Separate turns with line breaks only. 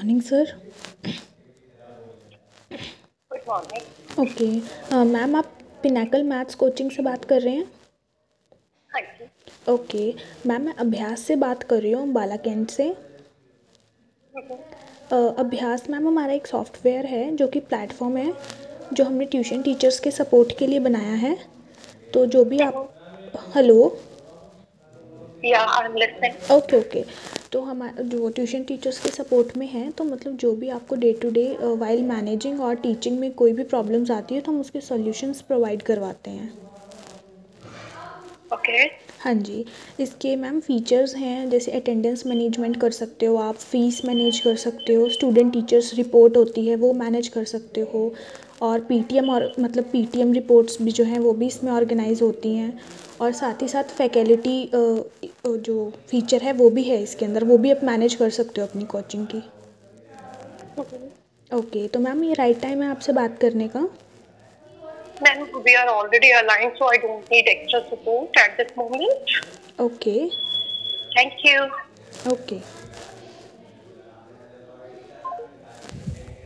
Morning sir.
Good morning.
Okay. Ma'am आप Pinnacle maths coaching से बात कर रहे हैं?
हाँ जी।
ओके। मैम मैं अभ्यास से बात कर रही हूँ, बाला कैंट से।
हम्म।
अभ्यास मैम हमारा एक सॉफ्टवेयर है जो कि प्लेटफॉर्म है जो हमने ट्यूशन टीचर्स के सपोर्ट के लिए बनाया है। तो जो भी आप hello.
Yeah I am listening.
Okay okay. तो हमारा जो ट्यूशन टीचर्स के सपोर्ट में है, तो मतलब जो भी आपको day to day while managing और टीचिंग में कोई भी प्रॉब्लम्स आती है तो हम उसके सॉल्यूशंस प्रोवाइड करवाते हैं।
ओके।
हाँ जी। इसके मैम फ़ीचर्स हैं, जैसे अटेंडेंस मैनेजमेंट कर सकते हो आप, फ़ीस मैनेज कर सकते हो, स्टूडेंट टीचर्स रिपोर्ट होती है वो मैनेज कर सकते हो, और पीटीएम और मतलब पीटीएम रिपोर्ट्स भी जो हैं वो भी इसमें ऑर्गेनाइज होती हैं। और साथ ही साथ फैकल्टी जो फ़ीचर है वो भी है इसके अंदर, वो भी आप मैनेज कर सकते हो अपनी कोचिंग की। ओके, तो मैम ये राइट टाइम है आपसे बात करने का?
Ma'am we are already aligned so I don't need extra support at this moment.
Okay.
Thank you.
Okay.